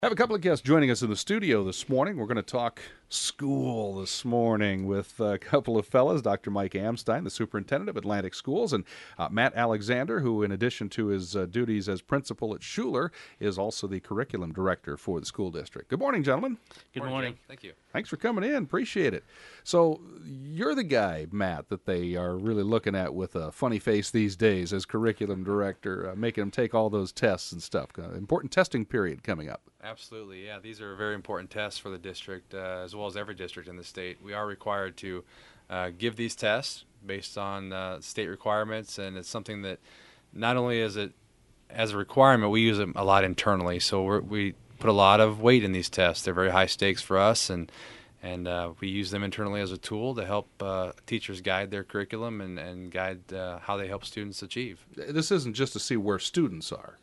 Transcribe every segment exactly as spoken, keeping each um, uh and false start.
I have a couple of guests joining us in the studio this morning. We're going to talk school this morning with a couple of fellas, Doctor Mike Amstein, the superintendent of Atlantic Schools, and uh, Matt Alexander, who, in addition to his uh, duties as principal at Schuler, is also the curriculum director for the school district. Good morning, gentlemen. Good morning. morning. Thank you. Thanks for coming in. Appreciate it. So you're the guy, Matt, that they are really looking at with a funny face these days as curriculum director, uh, making them take all those tests and stuff. Uh, important testing period coming up. Absolutely, yeah. These are very important tests for the district, uh, as well as every district in the state. We are required to uh, give these tests based on uh, state requirements, and it's something that not only is it as a requirement, we use them a lot internally. So we're, we put a lot of weight in these tests. They're very high stakes for us, and and uh, we use them internally as a tool to help uh, teachers guide their curriculum and, and guide uh, how they help students achieve. This isn't just to see where students are.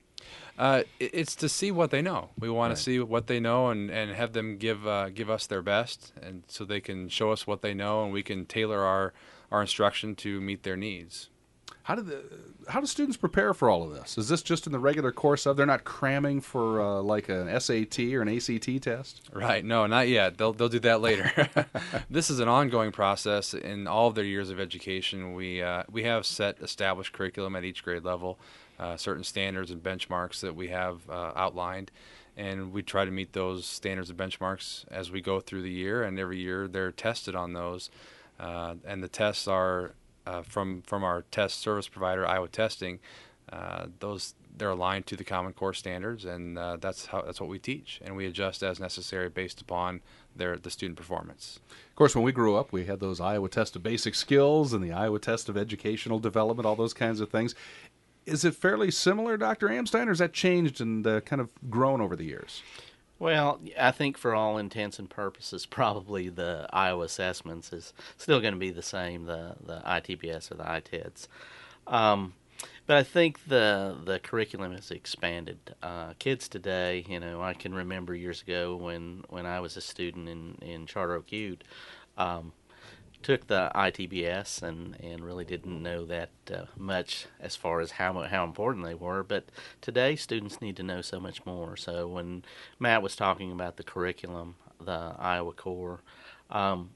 Uh, it's to see what they know. We want Right. to see what they know and, and have them give uh, give us their best, and so they can show us what they know, and we can tailor our, our instruction to meet their needs. How do the how do students prepare for all of this? Is this just in the regular course of they're not cramming for uh, like an S A T or an A C T test? Right? No, not yet. They'll they'll do that later. This is an ongoing process in all of their years of education. We uh, we have set established curriculum at each grade level. Uh, certain standards and benchmarks that we have uh, outlined, and we try to meet those standards and benchmarks as we go through the year, and every year they're tested on those, uh, and the tests are uh, from from our test service provider, Iowa Testing. Uh, those they're aligned to the Common Core standards, and uh, that's how that's what we teach, and we adjust as necessary based upon their the student performance. Of course, when we grew up, we had those Iowa Test of Basic Skills and the Iowa Test of Educational Development, all those kinds of things. Is it fairly similar, Doctor Amstein, or has that changed and uh, kind of grown over the years? Well, I think for all intents and purposes, probably the Iowa assessments is still going to be the same, the, the I T B S or the I T E Ds. Um, but I think the the curriculum has expanded. Uh, kids today, you know, I can remember years ago when, when I was a student in, in Charter Oak Ute, um, took the I T B S and, and really didn't know that uh, much as far as how how important they were. But today, students need to know so much more. So when Matt was talking about the curriculum, the Iowa Core, um,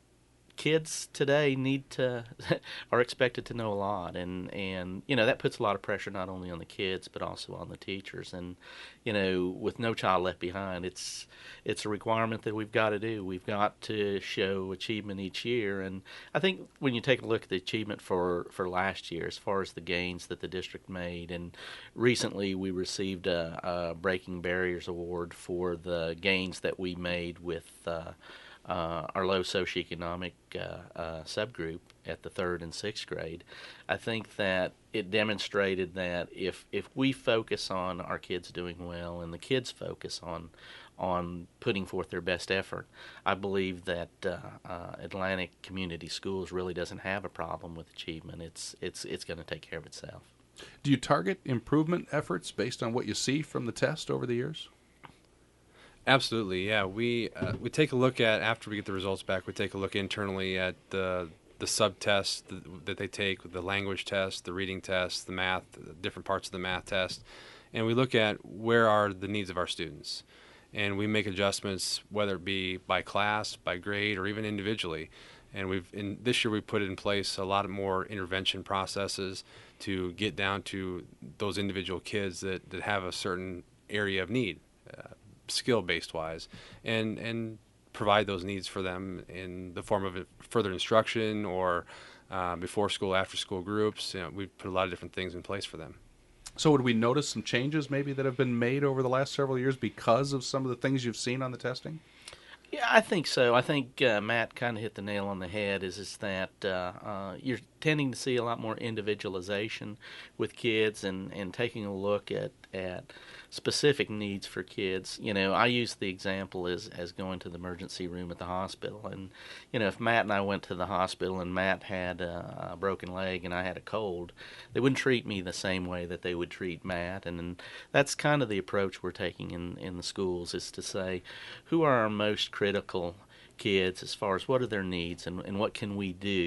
kids today need to are expected to know a lot, and and you know that puts a lot of pressure not only on the kids but also on the teachers. And you know, with No Child Left Behind, it's it's a requirement that we've got to do. We've got to show achievement each year, and I think when you take a look at the achievement for for last year, as far as the gains that the district made, and recently we received a, a Breaking Barriers Award for the gains that we made with. Uh, Uh, our low socioeconomic uh, uh, subgroup at the third and sixth grade. I think that it demonstrated that if if we focus on our kids doing well and the kids focus on on putting forth their best effort, I believe that uh, uh, Atlantic Community Schools really doesn't have a problem with achievement. It's it's it's going to take care of itself. Do you target improvement efforts based on what you see from the test over the years? Absolutely, yeah. We uh, we take a look at, after we get the results back, we take a look internally at the the sub-tests that, that they take, the language test, the reading test, the math, the different parts of the math test, and we look at where are the needs of our students. And we make adjustments, whether it be by class, by grade, or even individually. And we've in this year we put in place a lot more intervention processes to get down to those individual kids that, that have a certain area of need. Uh, skill-based wise, and and provide those needs for them in the form of further instruction or uh, before school, after school groups. You know, we put a lot of different things in place for them. So would we notice some changes maybe that have been made over the last several years because of some of the things you've seen on the testing? Yeah, I think so. I think uh, Matt kind of hit the nail on the head. Is is that uh, uh, you're tending to see a lot more individualization with kids, and, and taking a look at, at specific needs for kids. You know, I use the example as as going to the emergency room at the hospital, and you know, if Matt and I went to the hospital and Matt had a, a broken leg and I had a cold, they wouldn't treat me the same way that they would treat Matt, and, and that's kind of the approach we're taking in in the schools, is to say, who are our most critical kids as far as what are their needs, and, and what can we do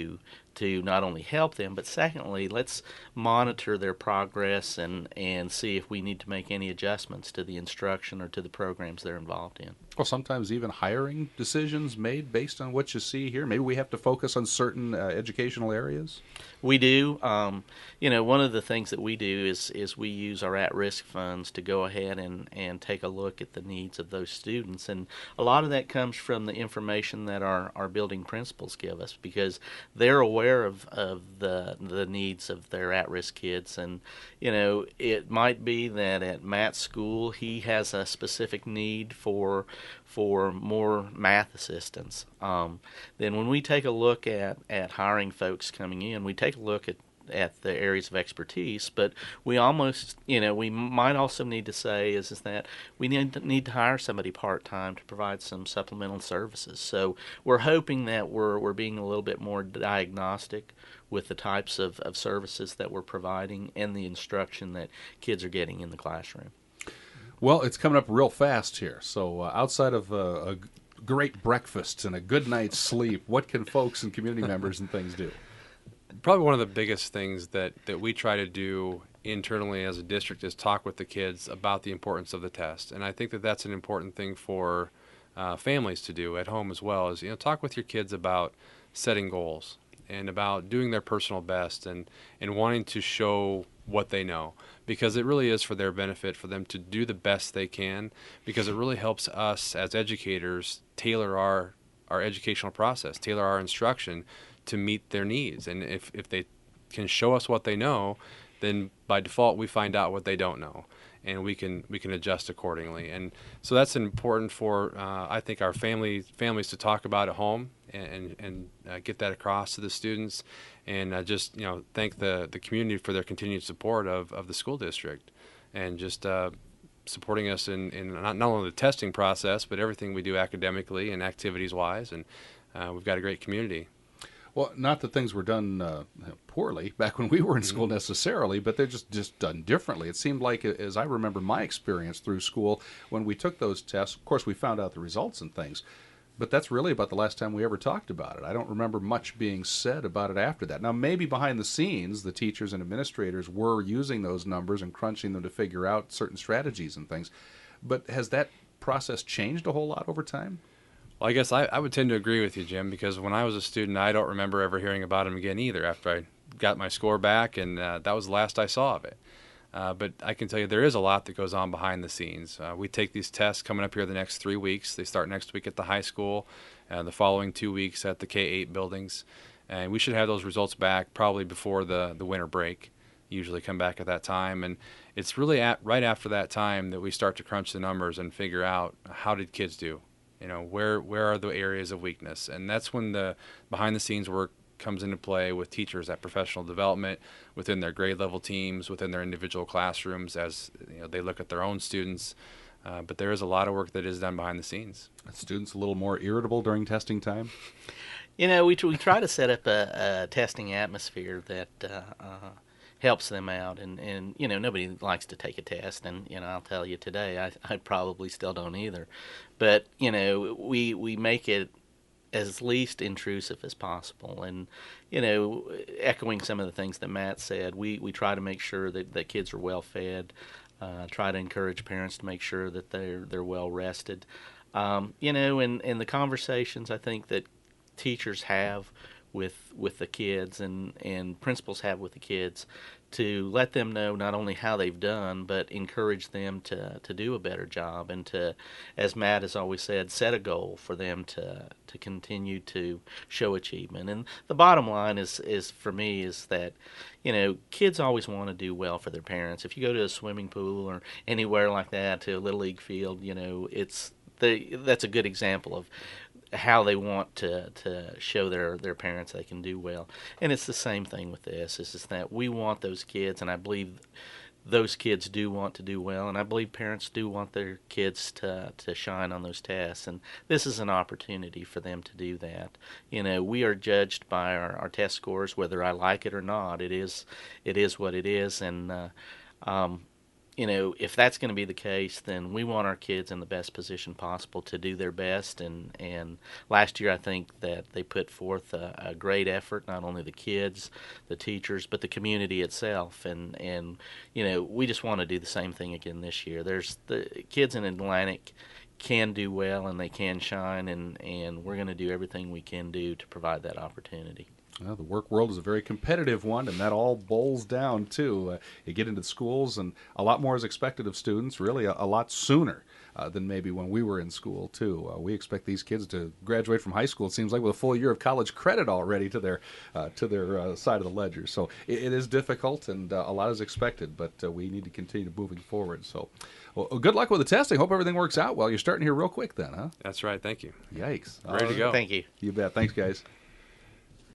to not only help them, but secondly, let's monitor their progress and, and see if we need to make any adjustments to the instruction or to the programs they're involved in. Well, sometimes even hiring decisions made based on what you see here. Maybe we have to focus on certain uh, educational areas. We do. Um, you know, one of the things that we do is is we use our at-risk funds to go ahead and, and take a look at the needs of those students. And a lot of that comes from the information that our, our building principals give us, because they're aware of, of the the needs of their at-risk kids. And, you know, it might be that at Matt's school he has a specific need for for more math assistants. Um, then when we take a look at, at hiring folks coming in, we take a look at, at the areas of expertise, but we almost, you know, we might also need to say is, is that we need to, need to hire somebody part-time to provide some supplemental services. So we're hoping that we're, we're being a little bit more diagnostic with the types of, of services that we're providing and the instruction that kids are getting in the classroom. Well, it's coming up real fast here. So uh, outside of uh, a g- great breakfast and a good night's sleep, what can folks and community members and things do? Probably one of the biggest things that, that we try to do internally as a district is talk with the kids about the importance of the test. And I think that that's an important thing for uh, families to do at home as well, is, you know, talk with your kids about setting goals and about doing their personal best and, and wanting to show what they know, because it really is for their benefit for them to do the best they can, because it really helps us as educators tailor our our educational process, tailor our instruction to meet their needs. And if, if they can show us what they know, then by default we find out what they don't know, and we can we can adjust accordingly. And so that's important for uh, I think our family families to talk about at home and and uh, get that across to the students, and uh, just you know thank the the community for their continued support of, of the school district, and just uh, supporting us in, in not, not only the testing process but everything we do academically and activities wise. And uh, we've got a great community. Well, not that things were done uh, poorly back when we were in school necessarily, but they're just, just done differently. It seemed like, as I remember my experience through school, when we took those tests, of course we found out the results and things, but that's really about the last time we ever talked about it. I don't remember much being said about it after that. Now, maybe behind the scenes, the teachers and administrators were using those numbers and crunching them to figure out certain strategies and things, but has that process changed a whole lot over time? Well, I guess I, I would tend to agree with you, Jim, because when I was a student, I don't remember ever hearing about him again either after I got my score back, and uh, that was the last I saw of it. Uh, but I can tell you there is a lot that goes on behind the scenes. Uh, we take these tests coming up here the next three weeks. They start next week at the high school, and the following two weeks at the K eight buildings. And we should have those results back probably before the, the winter break. Usually come back at that time. And it's really at, right after that time that we start to crunch the numbers and figure out how did kids do. You know, where where are the areas of weakness? And that's when the behind-the-scenes work comes into play with teachers at professional development, within their grade level teams, within their individual classrooms, as you know, they look at their own students. Uh, but there is a lot of work that is done behind the scenes. Are students a little more irritable during testing time? You know, we we try to set up a, a testing atmosphere that uh, uh, helps them out, and, and you know nobody likes to take a test, and you know I'll tell you today I I probably still don't either, but you know we we make it as least intrusive as possible, and you know echoing some of the things that Matt said, we we try to make sure that that kids are well fed, uh, try to encourage parents to make sure that they're they're well rested, um, you know, and and the conversations I think that teachers have with with the kids and, and principals have with the kids to let them know not only how they've done, but encourage them to, to do a better job, and to, as Matt has always said, set a goal for them to to continue to show achievement. And the bottom line is, is for me is that, you know, kids always want to do well for their parents. If you go to a swimming pool or anywhere like that, to a Little League field, you know, it's the that's a good example of how they want to, to show their, their parents they can do well. And it's the same thing with this, is just that we want those kids, and I believe those kids do want to do well, and I believe parents do want their kids to, to shine on those tests, and this is an opportunity for them to do that. You know, we are judged by our, our test scores, whether I like it or not. It is, it is what it is, and uh, um, you know, if that's going to be the case, then we want our kids in the best position possible to do their best. And, and last year, I think that they put forth a, a great effort, not only the kids, the teachers, but the community itself. And, and you know, we just want to do the same thing again this year. There's the kids in Atlantic can do well and they can shine, and, and we're going to do everything we can do to provide that opportunity. Well, the work world is a very competitive one, and that all boils down to uh, you get into schools, and a lot more is expected of students, really a, a lot sooner uh, than maybe when we were in school, too. Uh, we expect these kids to graduate from high school, it seems like, with a full year of college credit already to their uh, to their uh, side of the ledger. So it, it is difficult, and uh, a lot is expected, but uh, we need to continue moving forward. So well, good luck with the testing. Hope everything works out well. You're starting here real quick then, huh? That's right. Thank you. Yikes. Ready to Uh, go. Thank you. You bet. Thanks, guys.